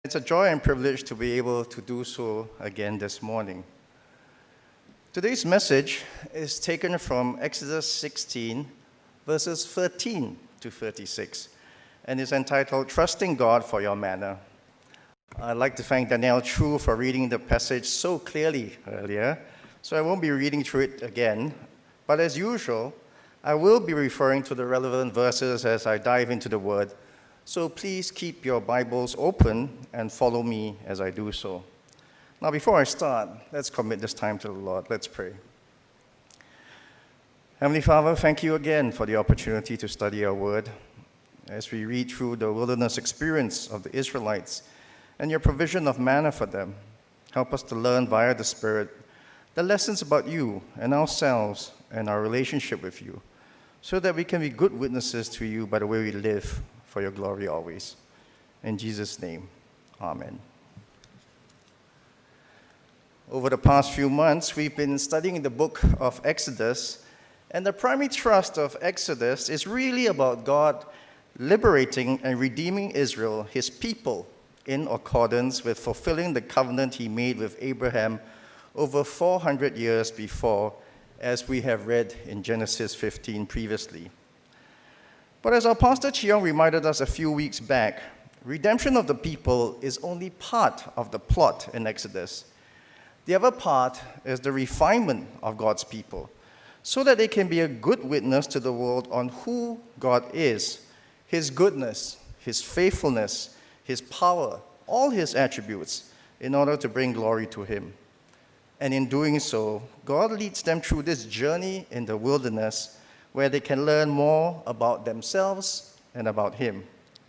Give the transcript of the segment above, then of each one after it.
It's a joy and privilege to be able to do so again this morning. Today's message is taken from Exodus 16, verses 13 to 36, and is entitled, Trusting God for Your Manna. I'd like to thank Danielle True for reading the passage so clearly earlier, so I won't be reading through it again, but as usual, I will be referring to the relevant verses as I dive into the Word. So please keep your Bibles open and follow me as I do so. Now, before I start, let's commit this time to the Lord. Let's pray. Heavenly Father, thank you again for the opportunity to study your word. As we read through the wilderness experience of the Israelites and your provision of manna for them, help us to learn via the Spirit the lessons about you and ourselves and our relationship with you, so that we can be good witnesses to you by the way we live for your glory always. In Jesus' name, amen. Over the past few months, we've been studying the book of Exodus, and the primary thrust of Exodus is really about God liberating and redeeming Israel, his people, in accordance with fulfilling the covenant he made with Abraham over 400 years before, as we have read in Genesis 15 previously. But as our Pastor Chiong reminded us a few weeks back, redemption of the people is only part of the plot in Exodus. The other part is the refinement of God's people, so that they can be a good witness to the world on who God is, his goodness, his faithfulness, his power, all his attributes, in order to bring glory to him. And in doing so, God leads them through this journey in the wilderness, where they can learn more about themselves and about him.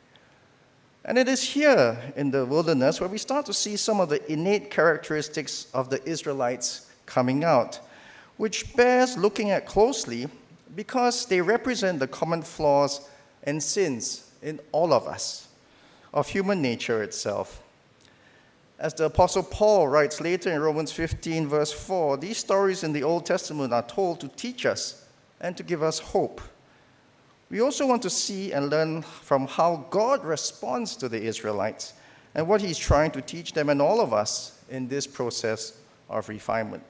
And it is here in the wilderness where we start to see some of the innate characteristics of the Israelites coming out, which bears looking at closely because they represent the common flaws and sins in all of us, of human nature itself. As the Apostle Paul writes later in Romans 15, verse 4, these stories in the Old Testament are told to teach us and to give us hope. We also want to see and learn from how God responds to the Israelites and what he's trying to teach them and all of us in this process of refinement.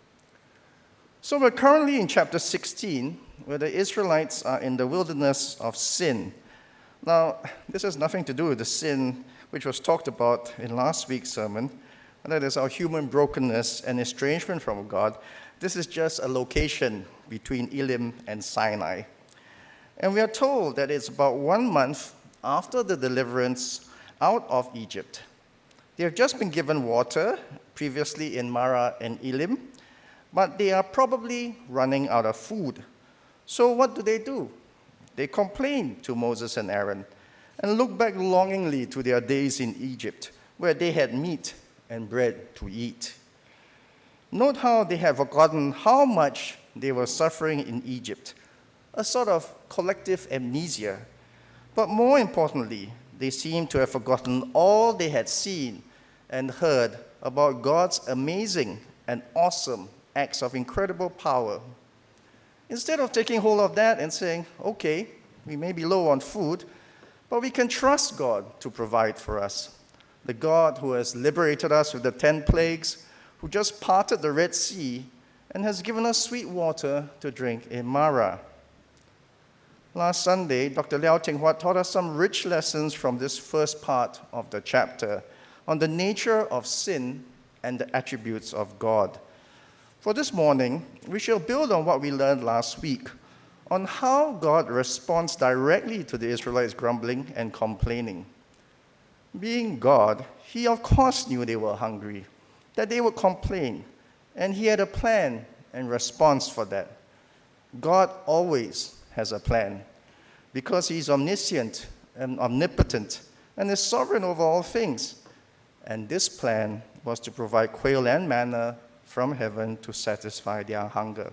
So we're currently in chapter 16, where the Israelites are in the wilderness of sin. Now, this has nothing to do with the sin which was talked about in last week's sermon, and that is our human brokenness and estrangement from God. This is just a location between Elim and Sinai. And we are told that it's about 1 month after the deliverance out of Egypt. They have just been given water, previously in Marah and Elim, but they are probably running out of food. So what do? They complain to Moses and Aaron and look back longingly to their days in Egypt, where they had meat and bread to eat. Note how they have forgotten how much they were suffering in Egypt, a sort of collective amnesia. But more importantly, they seem to have forgotten all they had seen and heard about God's amazing and awesome acts of incredible power. Instead of taking hold of that and saying, okay, we may be low on food, but we can trust God to provide for us. The God who has liberated us with the 10 plagues, who just parted the Red Sea and has given us sweet water to drink in Marah. Last Sunday, Dr. Liao Ting-Huat taught us some rich lessons from this first part of the chapter on the nature of sin and the attributes of God. For this morning, we shall build on what we learned last week on how God responds directly to the Israelites' grumbling and complaining. Being God, he of course knew they were hungry, that they would complain, and he had a plan and response for that. God always has a plan because he's omniscient and omnipotent and is sovereign over all things. And this plan was to provide quail and manna from heaven to satisfy their hunger.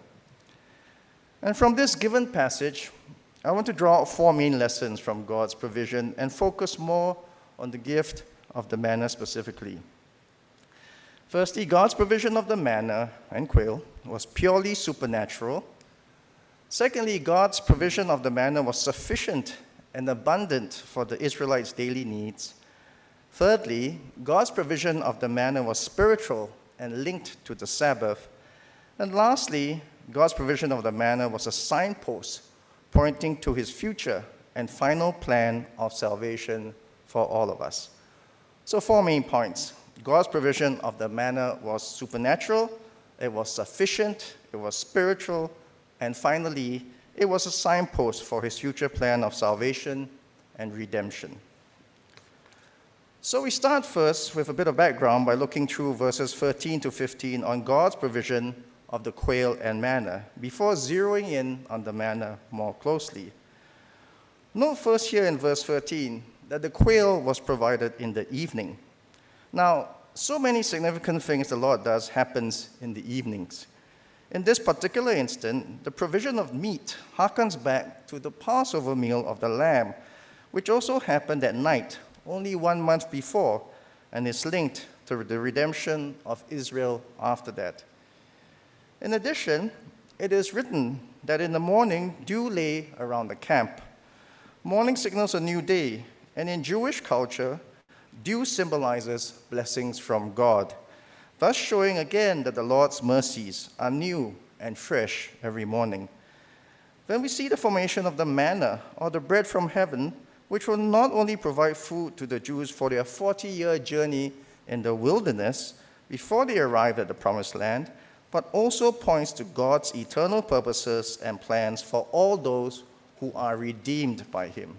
And from this given passage, I want to draw out 4 main lessons from God's provision and focus more on the gift of the manna specifically. Firstly, God's provision of the manna and quail was purely supernatural. Secondly, God's provision of the manna was sufficient and abundant for the Israelites' daily needs. Thirdly, God's provision of the manna was spiritual and linked to the Sabbath. And lastly, God's provision of the manna was a signpost pointing to his future and final plan of salvation for all of us. So 4 main points. God's provision of the manna was supernatural, it was sufficient, it was spiritual, and finally, it was a signpost for his future plan of salvation and redemption. So we start first with a bit of background by looking through verses 13 to 15 on God's provision of the quail and manna, before zeroing in on the manna more closely. Note first here in verse 13 that the quail was provided in the evening. Now, so many significant things the Lord does happens in the evenings. In this particular instant, the provision of meat harkens back to the Passover meal of the lamb, which also happened at night, only 1 month before, and is linked to the redemption of Israel after that. In addition, it is written that in the morning dew lay around the camp. Morning signals a new day, and in Jewish culture, dew symbolizes blessings from God, thus showing again that the Lord's mercies are new and fresh every morning. Then we see the formation of the manna, or the bread from heaven, which will not only provide food to the Jews for their 40-year journey in the wilderness before they arrived at the Promised Land, but also points to God's eternal purposes and plans for all those who are redeemed by him.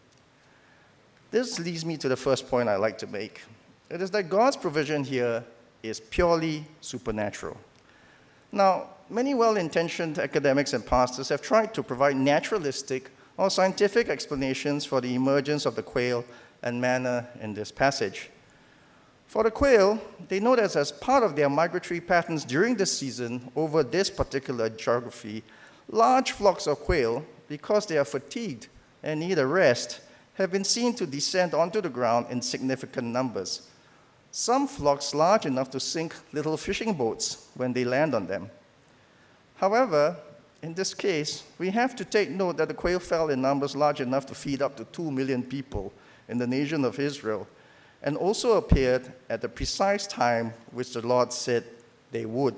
This leads me to the first point I'd like to make. It is that God's provision here is purely supernatural. Now, many well-intentioned academics and pastors have tried to provide naturalistic or scientific explanations for the emergence of the quail and manna in this passage. For the quail, they know that as part of their migratory patterns during the season over this particular geography, large flocks of quail, because they are fatigued and need a rest, have been seen to descend onto the ground in significant numbers. Some flocks large enough to sink little fishing boats when they land on them. However, in this case, we have to take note that the quail fell in numbers large enough to feed up to 2 million people in the nation of Israel, and also appeared at the precise time which the Lord said they would.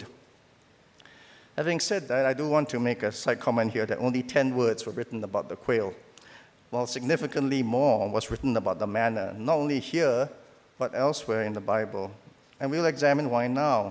Having said that, I do want to make a side comment here that only 10 words were written about the quail, while significantly more was written about the manna, not only here, but elsewhere in the Bible. And we'll examine why now.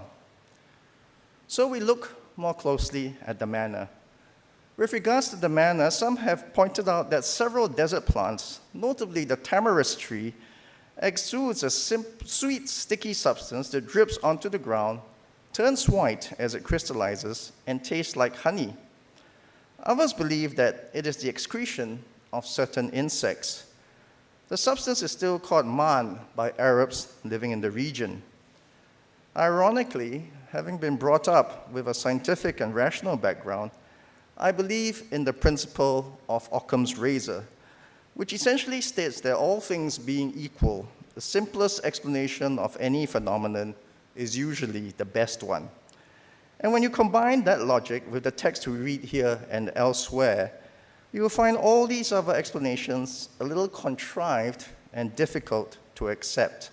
So we look more closely at the manna. With regards to the manna, some have pointed out that several desert plants, notably the tamarisk tree, exudes a sweet, sticky substance that drips onto the ground, turns white as it crystallizes, and tastes like honey. Others believe that it is the excretion of certain insects. The substance is still called man by Arabs living in the region. Ironically, having been brought up with a scientific and rational background, I believe in the principle of Occam's razor, which essentially states that all things being equal, the simplest explanation of any phenomenon is usually the best one. And when you combine that logic with the text we read here and elsewhere, you will find all these other explanations a little contrived and difficult to accept.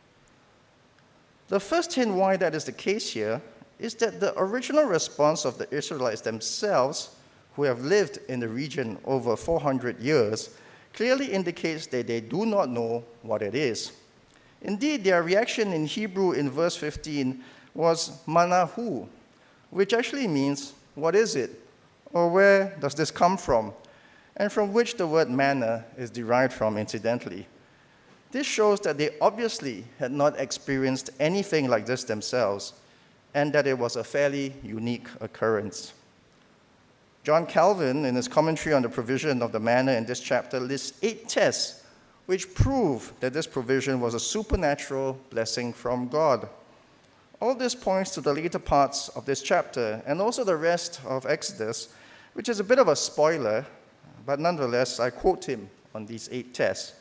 The first hint why that is the case here is that the original response of the Israelites themselves, who have lived in the region over 400 years, clearly indicates that they do not know what it is. Indeed, their reaction in Hebrew in verse 15 was manahu, which actually means, what is it? Or where does this come from? And from which the word manna is derived from, incidentally. This shows that they obviously had not experienced anything like this themselves, and that it was a fairly unique occurrence. John Calvin, in his commentary on the provision of the manna in this chapter, lists 8 tests which prove that this provision was a supernatural blessing from God. All this points to the later parts of this chapter and also the rest of Exodus, which is a bit of a spoiler, but nonetheless, I quote him on these 8 tests.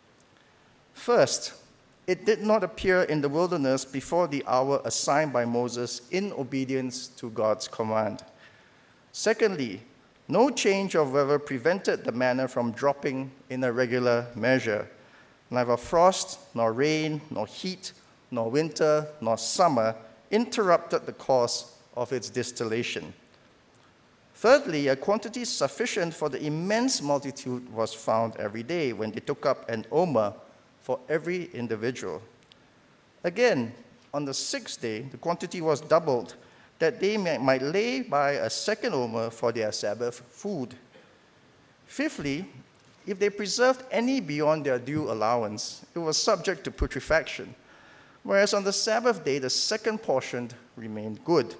First, it did not appear in the wilderness before the hour assigned by Moses in obedience to God's command. Secondly, no change of weather prevented the manna from dropping in a regular measure. neither frost, nor rain, nor heat, nor winter, nor summer interrupted the course of its distillation. Thirdly, a quantity sufficient for the immense multitude was found every day when they took up an omer for every individual. Again, on the sixth day, the quantity was doubled, that they might lay by a second omer for their Sabbath food. Fifthly, if they preserved any beyond their due allowance, it was subject to putrefaction, whereas on the Sabbath day, the second portion remained good.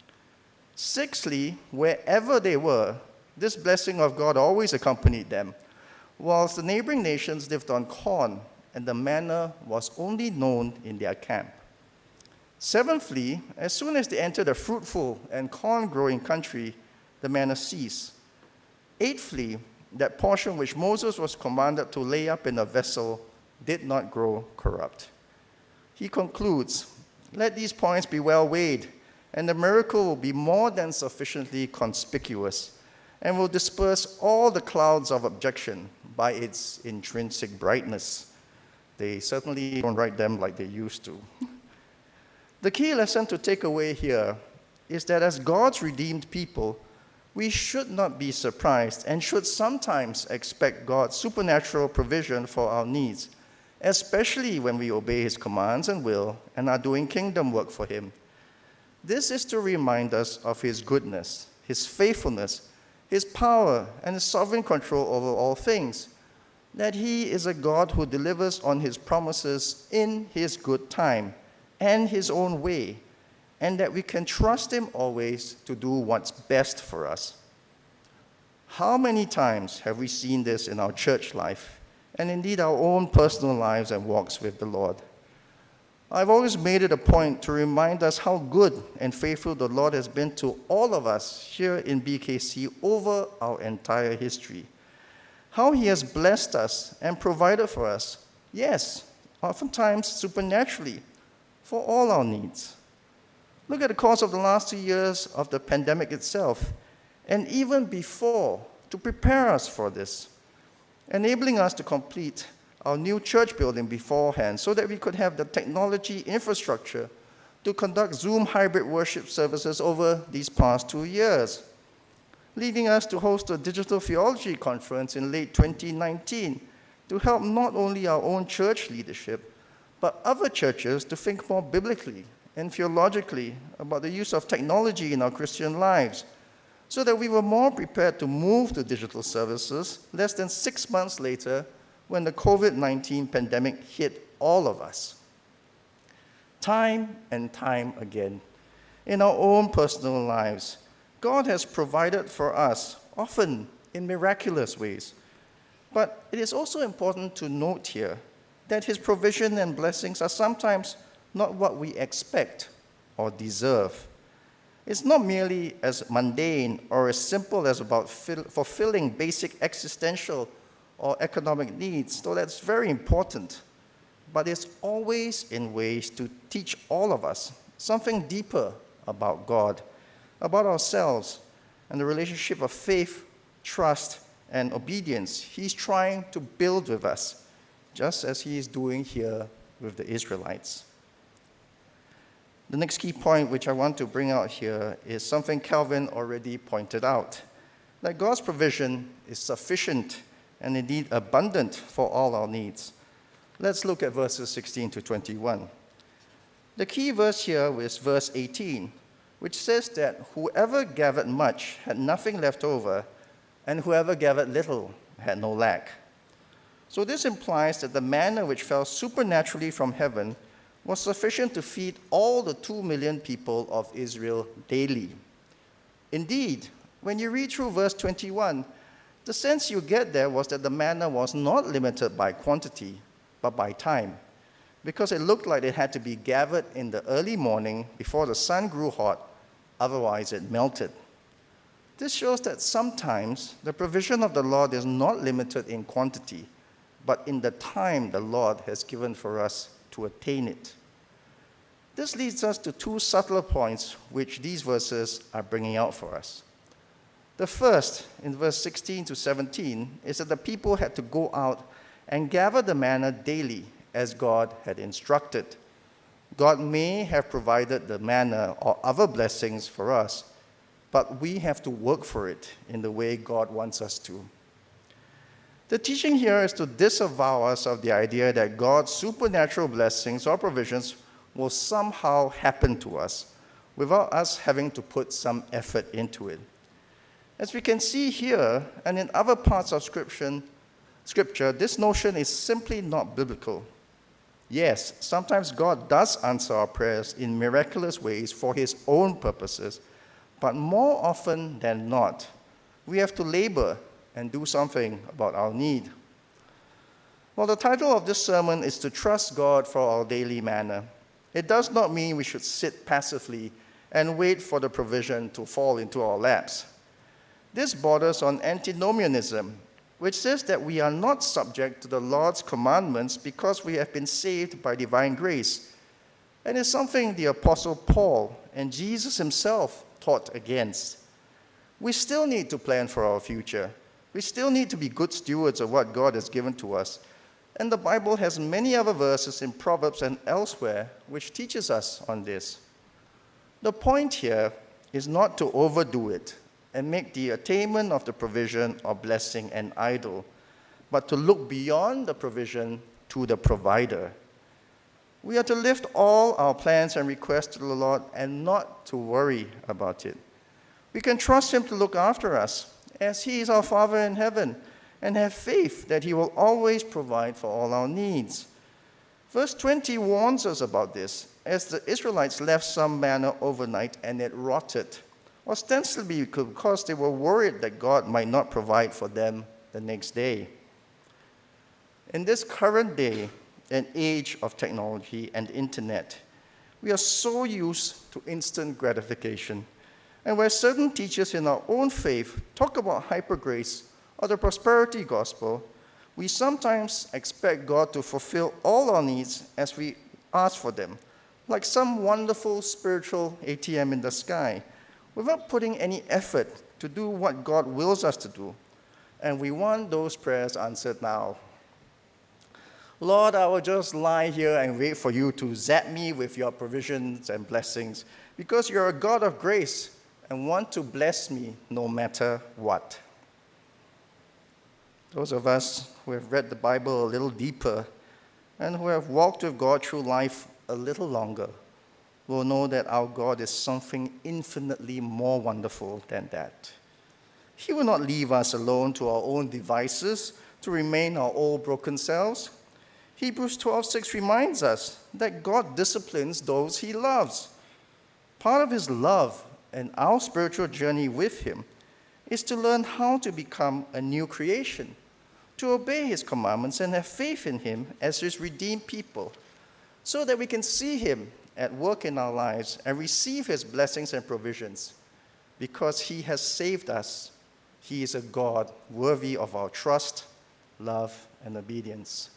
Sixthly, wherever they were, this blessing of God always accompanied them, whilst the neighboring nations lived on corn, and the manna was only known in their camp. Seventhly, as soon as they entered a fruitful and corn-growing country, the manna ceased. Eighthly, that portion which Moses was commanded to lay up in a vessel did not grow corrupt. He concludes, let these points be well weighed, and the miracle will be more than sufficiently conspicuous, and will disperse all the clouds of objection by its intrinsic brightness. They certainly don't write them like they used to. The key lesson to take away here is that as God's redeemed people, we should not be surprised and should sometimes expect God's supernatural provision for our needs, especially when we obey his commands and will and are doing kingdom work for him. This is to remind us of his goodness, his faithfulness, his power, and his sovereign control over all things, that he is a God who delivers on his promises in his good time and his own way, and that we can trust him always to do what's best for us. How many times have we seen this in our church life, and indeed our own personal lives and walks with the Lord? I've always made it a point to remind us how good and faithful the Lord has been to all of us here in BKC over our entire history. How he has blessed us and provided for us, yes, oftentimes supernaturally, for all our needs. Look at the course of the last 2 years of the pandemic itself, and even before, to prepare us for this, enabling us to complete our new church building beforehand so that we could have the technology infrastructure to conduct Zoom hybrid worship services over these past 2 years, leading us to host a digital theology conference in late 2019 to help not only our own church leadership, but other churches to think more biblically and theologically about the use of technology in our Christian lives, so that we were more prepared to move to digital services less than 6 months later when the COVID-19 pandemic hit all of us. Time and time again, in our own personal lives, God has provided for us, often in miraculous ways. But it is also important to note here that his provision and blessings are sometimes not what we expect or deserve. It's not merely as mundane or as simple as about fulfilling basic existential or economic needs, though that's very important. But it's always in ways to teach all of us something deeper about God, about ourselves, and the relationship of faith, trust, and obedience he's trying to build with us, just as he is doing here with the Israelites. The next key point which I want to bring out here is something Calvin already pointed out, that God's provision is sufficient and indeed abundant for all our needs. Let's look at verses 16 to 21. The key verse here is verse 18, which says that whoever gathered much had nothing left over, and whoever gathered little had no lack. So this implies that the manna which fell supernaturally from heaven was sufficient to feed all the 2 million people of Israel daily. Indeed, when you read through verse 21, the sense you get there was that the manna was not limited by quantity, but by time, because it looked like it had to be gathered in the early morning before the sun grew hot, otherwise it melted. This shows that sometimes the provision of the Lord is not limited in quantity, but in the time the Lord has given for us to attain it. This leads us to two subtler points which these verses are bringing out for us. The first, in verse 16 to 17, is that the people had to go out and gather the manna daily as God had instructed. God may have provided the manna or other blessings for us, but we have to work for it in the way God wants us to. The teaching here is to disavow us of the idea that God's supernatural blessings or provisions will somehow happen to us without us having to put some effort into it. As we can see here and in other parts of Scripture, this notion is simply not biblical. Yes, sometimes God does answer our prayers in miraculous ways for his own purposes, but more often than not, we have to labor and do something about our need. Well, the title of this sermon is to trust God for our daily manna. It does not mean we should sit passively and wait for the provision to fall into our laps. This borders on antinomianism, which says that we are not subject to the Lord's commandments because we have been saved by divine grace, and is something the Apostle Paul and Jesus himself taught against. We still need to plan for our future. We still need to be good stewards of what God has given to us. And the Bible has many other verses in Proverbs and elsewhere which teaches us on this. The point here is not to overdo it and make the attainment of the provision or blessing an idol, but to look beyond the provision to the provider. We are to lift all our plans and requests to the Lord and not to worry about it. We can trust him to look after us, as he is our Father in heaven, and have faith that he will always provide for all our needs. Verse 20 warns us about this, as the Israelites left some manna overnight and it rotted, ostensibly because they were worried that God might not provide for them the next day. In this current day and age of technology and internet, we are so used to instant gratification. And where certain teachers in our own faith talk about hyper grace or the prosperity gospel, we sometimes expect God to fulfill all our needs as we ask for them, like some wonderful spiritual ATM in the sky, without putting any effort to do what God wills us to do. And we want those prayers answered now. Lord, I will just lie here and wait for you to zap me with your provisions and blessings, because you're a God of grace and want to bless me no matter what. Those of us who have read the Bible a little deeper and who have walked with God through life a little longer will know that our God is something infinitely more wonderful than that. He will not leave us alone to our own devices to remain our old broken selves. Hebrews 12:6 reminds us that God disciplines those he loves. Part of his love and our spiritual journey with him is to learn how to become a new creation, to obey his commandments and have faith in him as his redeemed people, so that we can see him at work in our lives and receive his blessings and provisions. Because he has saved us, he is a God worthy of our trust, love, and obedience.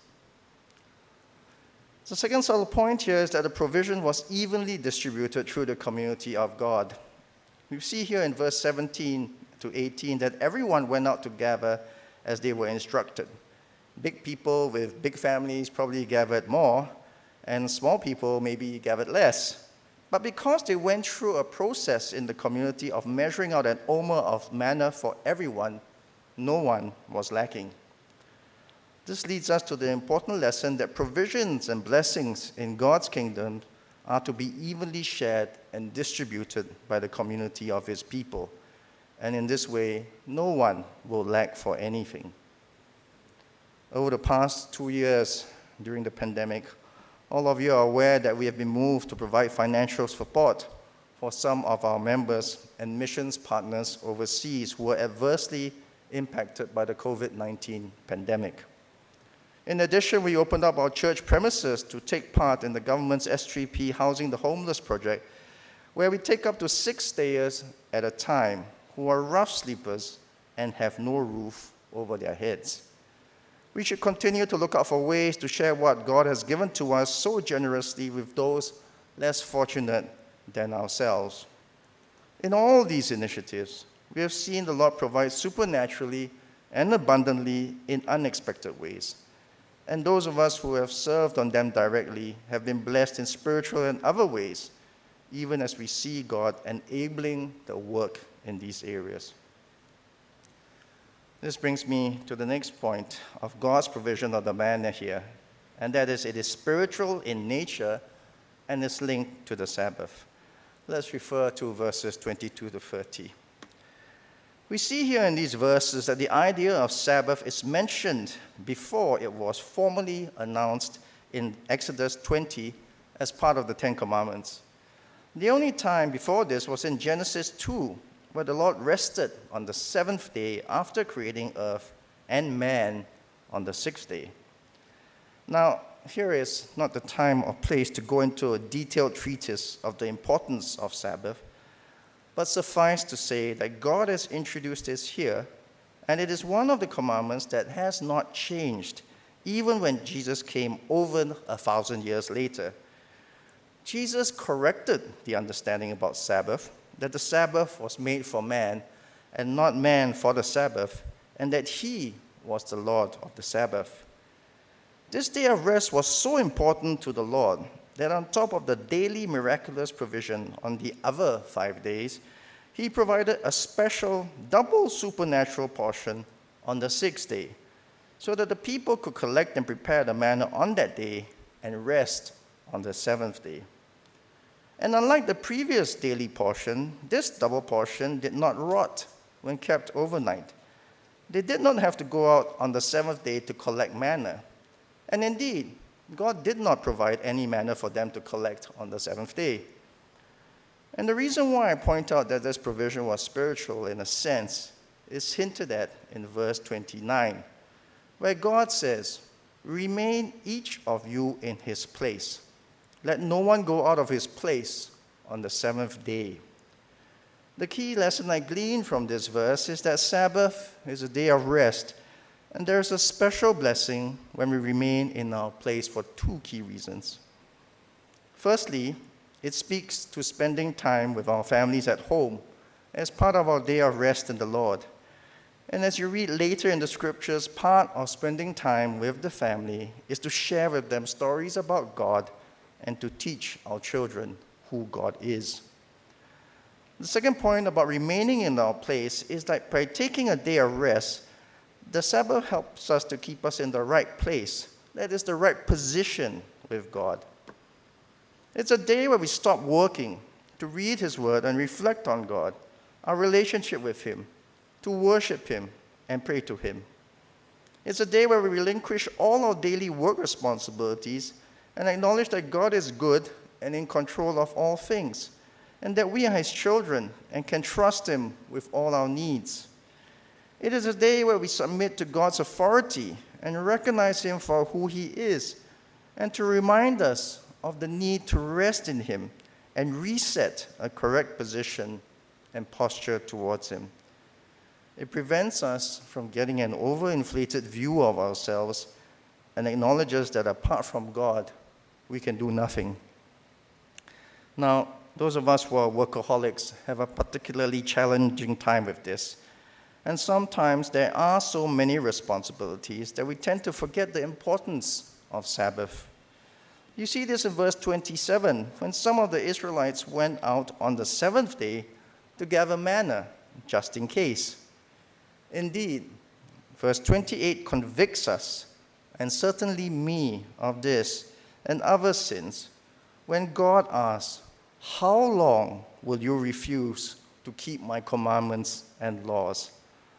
The second subtle point here is that the provision was evenly distributed through the community of God. You see here in verse 17 to 18 that everyone went out to gather as they were instructed. Big people with big families probably gathered more, and small people maybe gathered less. But because they went through a process in the community of measuring out an omer of manna for everyone, no one was lacking. This leads us to the important lesson that provisions and blessings in God's kingdom are to be evenly shared and distributed by the community of his people. And in this way, no one will lack for anything. Over the past 2 years during the pandemic, all of you are aware that we have been moved to provide financial support for some of our members and missions partners overseas who were adversely impacted by the COVID-19 pandemic. In addition, we opened up our church premises to take part in the government's S3P Housing the Homeless project, where we take up to 6 stayers at a time who are rough sleepers and have no roof over their heads. We should continue to look out for ways to share what God has given to us so generously with those less fortunate than ourselves. In all these initiatives, we have seen the Lord provide supernaturally and abundantly in unexpected ways. and those of us who have served on them directly have been blessed in spiritual and other ways, even as we see God enabling the work in these areas. This brings me to the next point of God's provision of the manna here, and that is it is spiritual in nature and is linked to the Sabbath. Let's refer to verses 22 to 30. We see here in these verses that the idea of Sabbath is mentioned before it was formally announced in Exodus 20 as part of the Ten Commandments. The only time before this was in Genesis 2, where the Lord rested on the seventh day after creating earth and man on the sixth day. Now, here is not the time or place to go into a detailed treatise of the importance of Sabbath, but suffice to say that God has introduced this here, and it is one of the commandments that has not changed, even when Jesus came over 1,000 years later. Jesus corrected the understanding about Sabbath, that the Sabbath was made for man, and not man for the Sabbath, and that he was the Lord of the Sabbath. This day of rest was so important to the Lord that on top of the daily miraculous provision on the other 5 days, he provided a special double supernatural portion on the sixth day, so that the people could collect and prepare the manna on that day and rest on the seventh day. And unlike the previous daily portion, this double portion did not rot when kept overnight. They did not have to go out on the seventh day to collect manna. And indeed, God did not provide any manna for them to collect on the seventh day. And the reason why I point out that this provision was spiritual in a sense is hinted at in verse 29, where God says, "Remain each of you in his place. Let no one go out of his place on the seventh day." The key lesson I glean from this verse is that Sabbath is a day of rest, and there is a special blessing when we remain in our place for two key reasons. Firstly, it speaks to spending time with our families at home as part of our day of rest in the Lord. And as you read later in the scriptures, part of spending time with the family is to share with them stories about God and to teach our children who God is. The second point about remaining in our place is that by taking a day of rest, the Sabbath helps us to keep us in the right place, that is, the right position with God. It's a day where we stop working to read his word and reflect on God, our relationship with him, to worship him and pray to him. It's a day where we relinquish all our daily work responsibilities and acknowledge that God is good and in control of all things, and that we are his children and can trust him with all our needs. It is a day where we submit to God's authority and recognize him for who he is, and to remind us of the need to rest in him and reset a correct position and posture towards him. It prevents us from getting an overinflated view of ourselves and acknowledges that apart from God, we can do nothing. Now, those of us who are workaholics have a particularly challenging time with this. And sometimes there are so many responsibilities that we tend to forget the importance of Sabbath. You see this in verse 27, when some of the Israelites went out on the seventh day to gather manna, just in case. Indeed, verse 28 convicts us, and certainly me, of this and other sins, when God asks, "How long will you refuse to keep my commandments and laws?"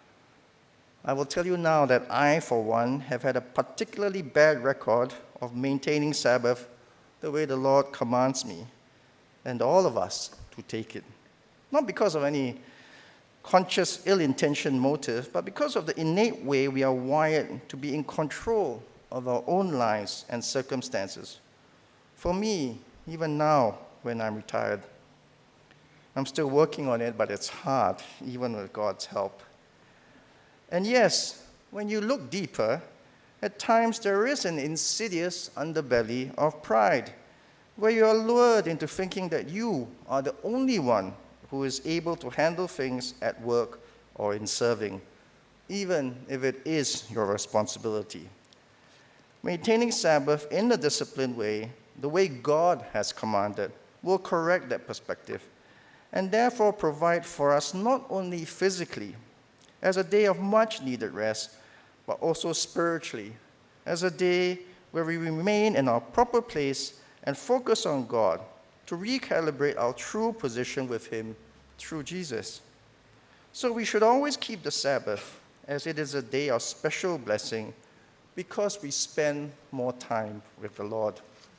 I will tell you now that I, for one, have had a particularly bad record of maintaining Sabbath the way the Lord commands me, and all of us to take it. Not because of any conscious ill-intentioned motive, but because of the innate way we are wired to be in control of our own lives and circumstances. For me, even now, when I'm retired, I'm still working on it, but it's hard, even with God's help. And yes, when you look deeper, at times there is an insidious underbelly of pride, where you are lured into thinking that you are the only one who is able to handle things at work or in serving, even if it is your responsibility. Maintaining Sabbath in a disciplined way, the way God has commanded, will correct that perspective and therefore provide for us not only physically as a day of much needed rest, but also spiritually as a day where we remain in our proper place and focus on God to recalibrate our true position with Him through Jesus. So we should always keep the Sabbath as it is a day of special blessing because we spend more time with the Lord.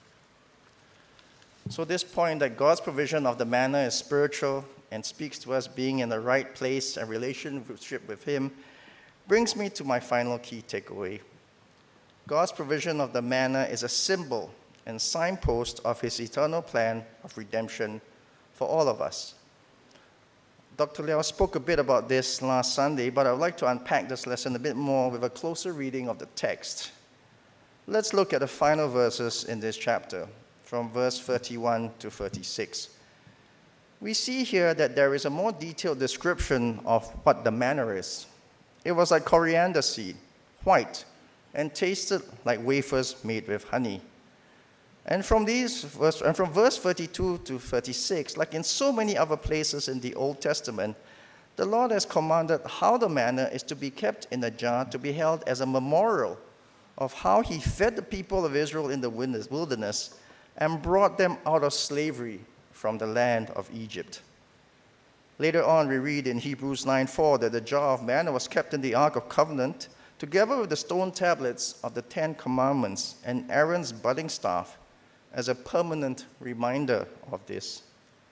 So this point that God's provision of the manna is spiritual and speaks to us being in the right place and relationship with Him brings me to my final key takeaway. God's provision of the manna is a symbol and signpost of His eternal plan of redemption for all of us. Dr. Liao spoke a bit about this last Sunday, but I would like to unpack this lesson a bit more with a closer reading of the text. Let's look at the final verses in this chapter, from verse 31 to 36. We see here that there is a more detailed description of what the manna is. It was like coriander seed, white, and tasted like wafers made with honey. And from verse 32 to 36, like in so many other places in the Old Testament, the Lord has commanded how the manna is to be kept in a jar to be held as a memorial of how He fed the people of Israel in the wilderness and brought them out of slavery from the land of Egypt. Later on, we read in Hebrews 9:4 that the jar of manna was kept in the Ark of Covenant, together with the stone tablets of the Ten Commandments and Aaron's budding staff, as a permanent reminder of this.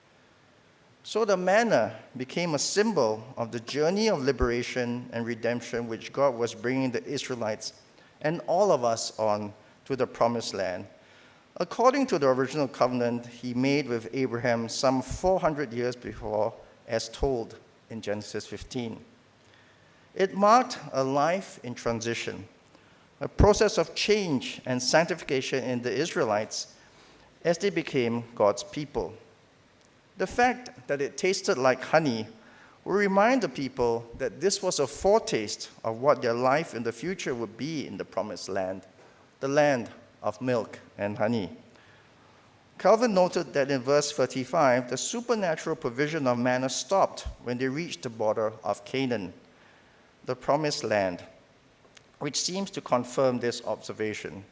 So the manna became a symbol of the journey of liberation and redemption which God was bringing the Israelites and all of us on to the promised land, according to the original covenant He made with Abraham some 400 years before, as told in Genesis 15. It marked a life in transition, a process of change and sanctification in the Israelites as they became God's people. The fact that it tasted like honey will remind the people that this was a foretaste of what their life in the future would be in the promised land, the land of milk and honey. Calvin noted that in verse 35, the supernatural provision of manna stopped when they reached the border of Canaan, the promised land, which seems to confirm this observation.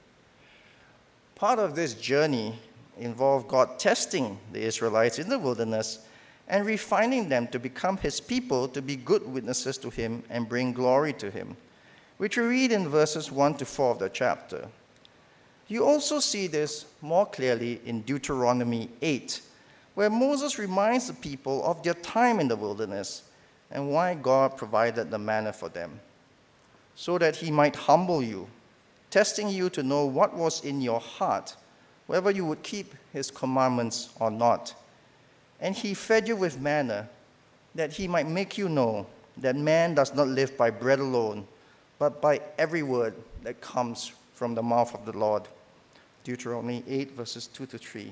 Part of this journey involved God testing the Israelites in the wilderness and refining them to become His people, to be good witnesses to Him and bring glory to Him, which we read in verses 1 to 4 of the chapter. You also see this more clearly in Deuteronomy 8, where Moses reminds the people of their time in the wilderness and why God provided the manna for them, so that He might humble you, testing you to know what was in your heart, whether you would keep His commandments or not. And He fed you with manna, that He might make you know that man does not live by bread alone, but by every word that comes from the mouth of the Lord. Deuteronomy 8, verses 2 to 3.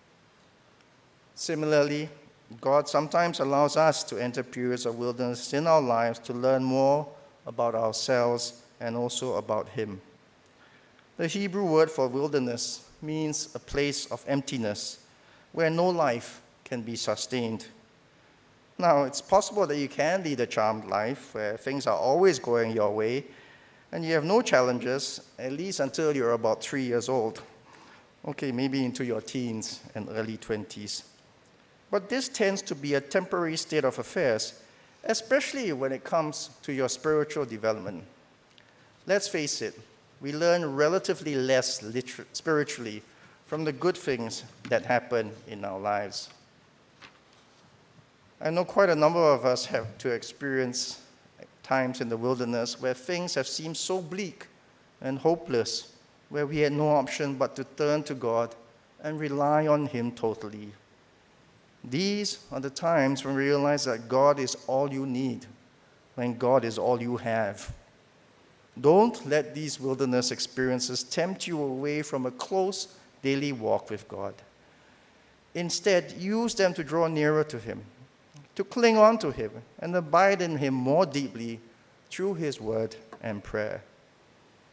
Similarly, God sometimes allows us to enter periods of wilderness in our lives to learn more about ourselves and also about Him. The Hebrew word for wilderness means a place of emptiness where no life can be sustained. Now, it's possible that you can lead a charmed life where things are always going your way and you have no challenges, at least until you're about 3 years old. Okay, maybe into your teens and early 20s. But this tends to be a temporary state of affairs, especially when it comes to your spiritual development. Let's face it, we learn relatively less spiritually from the good things that happen in our lives. I know quite a number of us have to experience times in the wilderness where things have seemed so bleak and hopeless, where we had no option but to turn to God and rely on Him totally. These are the times when we realize that God is all you need, when God is all you have. Don't let these wilderness experiences tempt you away from a close daily walk with God. Instead, use them to draw nearer to Him, to cling on to Him, and abide in Him more deeply through His word and prayer.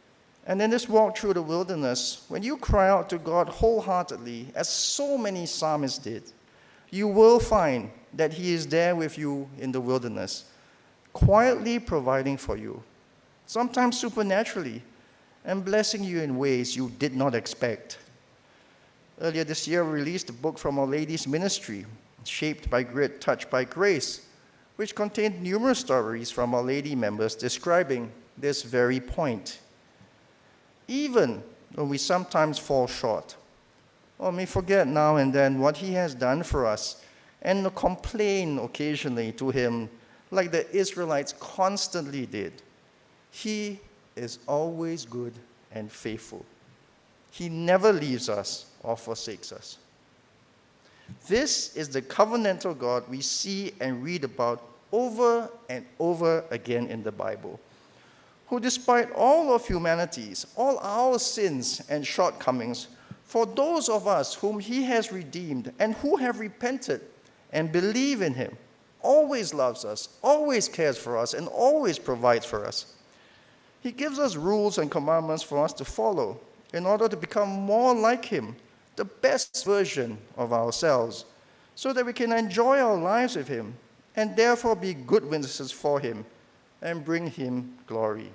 And in this walk through the wilderness, when you cry out to God wholeheartedly, as so many psalmists did, you will find that He is there with you in the wilderness, quietly providing for you, sometimes supernaturally, and blessing you in ways you did not expect. Earlier this year, we released a book from Our Lady's Ministry, Shaped by Grit, Touched by Grace, which contained numerous stories from Our Lady members describing this very point. Even when we sometimes fall short, or may forget now and then what He has done for us, and complain occasionally to Him like the Israelites constantly did, He is always good and faithful. He never leaves us or forsakes us. This is the covenantal God we see and read about over and over again in the Bible, who despite all of humanity's, all our sins and shortcomings, for those of us whom He has redeemed and who have repented and believe in Him, always loves us, always cares for us, and always provides for us. He gives us rules and commandments for us to follow in order to become more like Him, the best version of ourselves, so that we can enjoy our lives with Him and therefore be good witnesses for Him and bring Him glory.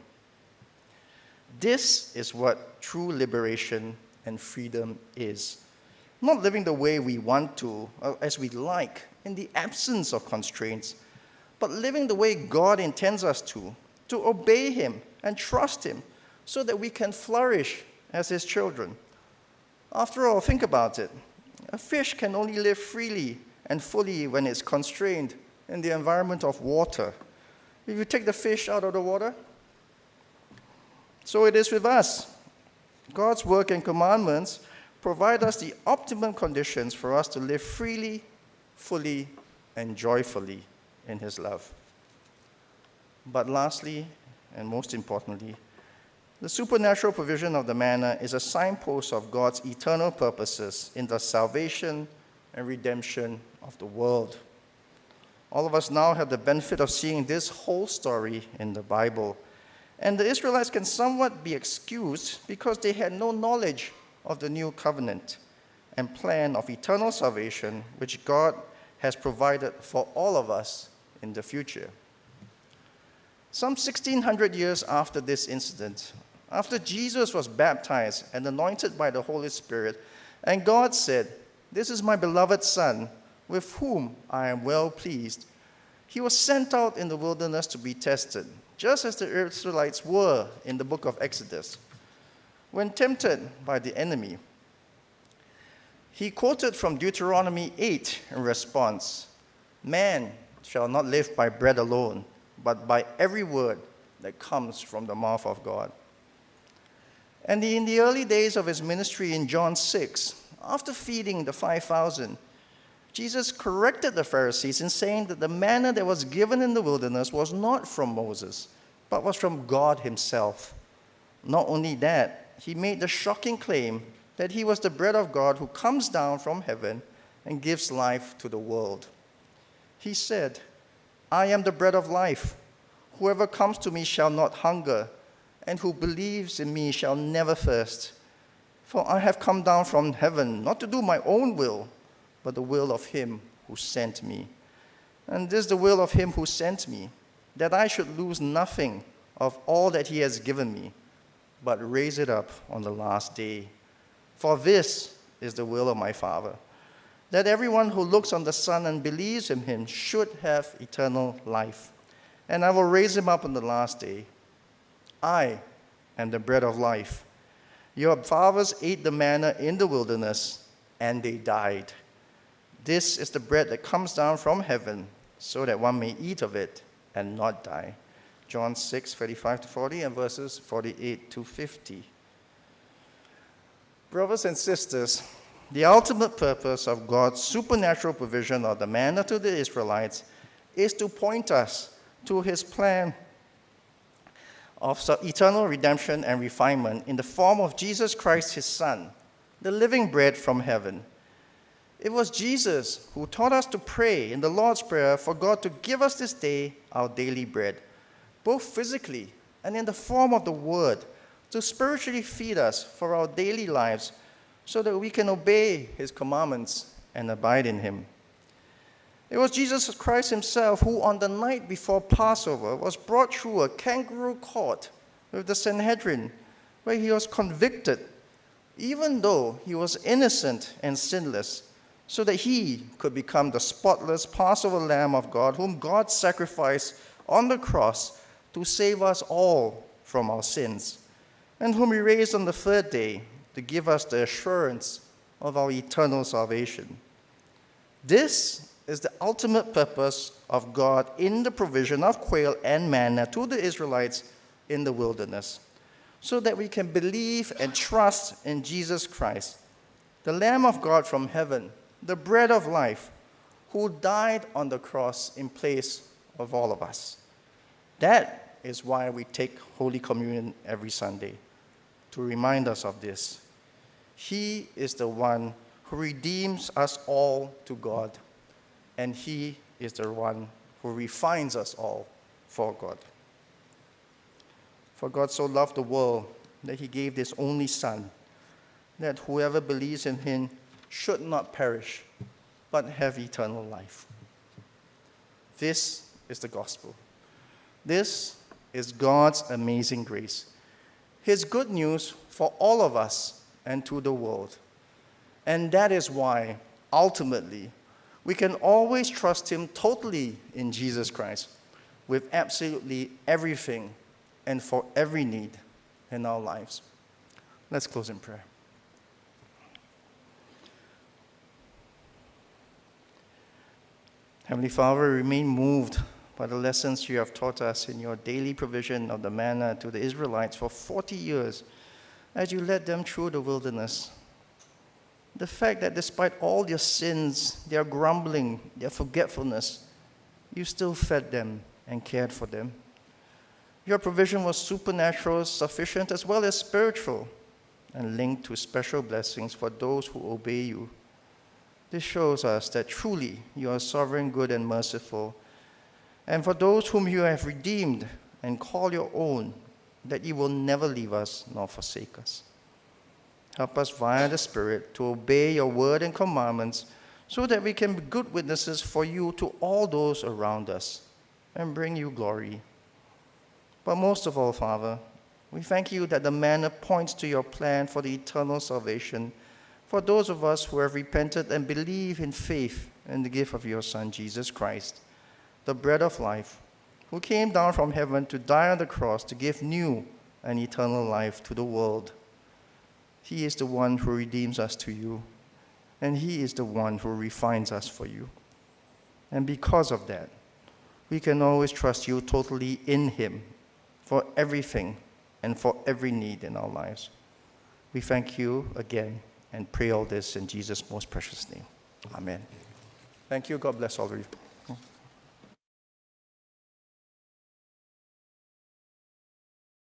This is what true liberation and freedom is. Not living the way we want to, or as we like, in the absence of constraints, but living the way God intends us to obey Him and trust Him so that we can flourish as His children. After all, think about it. A fish can only live freely and fully when it's constrained in the environment of water. If you take the fish out of the water, so it is with us. God's work and commandments provide us the optimum conditions for us to live freely, fully, and joyfully in His love. But lastly, and most importantly, the supernatural provision of the manna is a signpost of God's eternal purposes in the salvation and redemption of the world. All of us now have the benefit of seeing this whole story in the Bible. And the Israelites can somewhat be excused because they had no knowledge of the new covenant and plan of eternal salvation which God has provided for all of us in the future. Some 1,600 years after this incident, after Jesus was baptized and anointed by the Holy Spirit, and God said, "This is my beloved Son, with whom I am well pleased," He was sent out in the wilderness to be tested, just as the Israelites were in the book of Exodus. When tempted by the enemy, He quoted from Deuteronomy 8 in response, "Man shall not live by bread alone, but by every word that comes from the mouth of God." And in the early days of His ministry in John 6, after feeding the 5,000, Jesus corrected the Pharisees in saying that the manna that was given in the wilderness was not from Moses, but was from God Himself. Not only that, He made the shocking claim that He was the bread of God who comes down from heaven and gives life to the world. He said, "I am the bread of life. Whoever comes to me shall not hunger, and who believes in me shall never thirst. For I have come down from heaven, not to do my own will, but the will of Him who sent me. And this is the will of Him who sent me, that I should lose nothing of all that He has given me, but raise it up on the last day. For this is the will of my Father, that everyone who looks on the Son and believes in Him should have eternal life, and I will raise him up on the last day. I am the bread of life. Your fathers ate the manna in the wilderness, and they died. This is the bread that comes down from heaven, so that one may eat of it and not die." John 6:35-40 and verses 48-50. Brothers and sisters, the ultimate purpose of God's supernatural provision of the manna to the Israelites is to point us to His plan of eternal redemption and refinement in the form of Jesus Christ, His Son, the living bread from heaven. It was Jesus who taught us to pray in the Lord's Prayer for God to give us this day our daily bread, both physically and in the form of the Word, to spiritually feed us for our daily lives so that we can obey his commandments and abide in him. It was Jesus Christ himself who, on the night before Passover, was brought through a kangaroo court with the Sanhedrin, where he was convicted, even though he was innocent and sinless, so that he could become the spotless Passover Lamb of God, whom God sacrificed on the cross to save us all from our sins, and whom he raised on the third day to give us the assurance of our eternal salvation. This is the ultimate purpose of God in the provision of quail and manna to the Israelites in the wilderness, so that we can believe and trust in Jesus Christ, the Lamb of God from heaven, the bread of life, who died on the cross in place of all of us. That is why we take Holy Communion every Sunday, to remind us of this. He is the one who redeems us all to God, and he is the one who refines us all for God. For God so loved the world that he gave his only Son, that whoever believes in him should not perish, but have eternal life. This is the gospel. This is God's amazing grace, his good news for all of us and to the world. And that is why, ultimately, we can always trust him totally in Jesus Christ with absolutely everything and for every need in our lives. Let's close in prayer. Heavenly Father, remain moved by the lessons you have taught us in your daily provision of the manna to the Israelites for 40 years as you led them through the wilderness. The fact that despite all their sins, their grumbling, their forgetfulness, you still fed them and cared for them. Your provision was supernatural, sufficient, as well as spiritual, and linked to special blessings for those who obey you. This shows us that truly you are sovereign, good, and merciful, and for those whom you have redeemed and called your own, that you will never leave us nor forsake us. Help us via the Spirit to obey your word and commandments so that we can be good witnesses for you to all those around us and bring you glory. But most of all, Father, we thank you that the manna points to your plan for the eternal salvation for those of us who have repented and believe in faith in the gift of your Son, Jesus Christ, the bread of life, who came down from heaven to die on the cross to give new and eternal life to the world. He is the one who redeems us to you, and he is the one who refines us for you. And because of that, we can always trust you totally in him for everything and for every need in our lives. We thank you again and pray all this in Jesus' most precious name. Amen. Thank you. God bless all of you.